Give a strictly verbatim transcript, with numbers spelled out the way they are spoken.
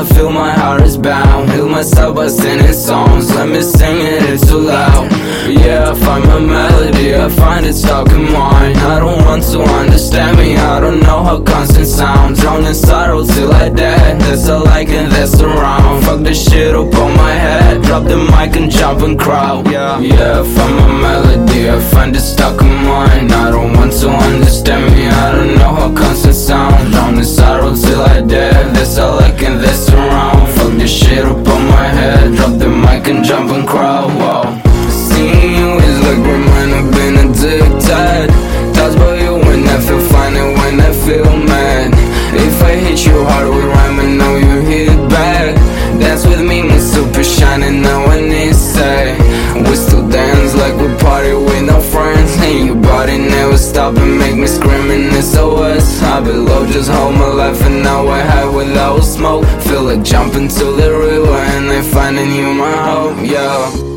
I feel my heart is bound. Heal myself by singing songs. Let me sing it, it's too loud. Yeah, I find my melody, I find it stuck in mine. I don't want to understand me, I don't know how constant sounds. Drown in sorrow till I die, that's all I can, that's around. Fuck the shit up on my head, drop the mic and jump and crowd. Yeah, yeah, I find my melody, I find it stuck in mine. I don't want to understand me, I don't know how constant sounds. Drown in sorrow till I die, that's all I can, that's around. Fuck the shit up on my head, drop the mic and jump and crowd. Wow. Seeing you is like remind I've been addicted. Thoughts about you when I feel fine and when I feel mad. If I hit you hard with rhyme and now you hit back. Dance with me, my super shining now I need say. We still dance like we party with no friends. And your body never stop and make me scream in S O S. I've been low just all my life and now I high without smoke. Feel like jumping to the river and I'm finding you my hope, yeah.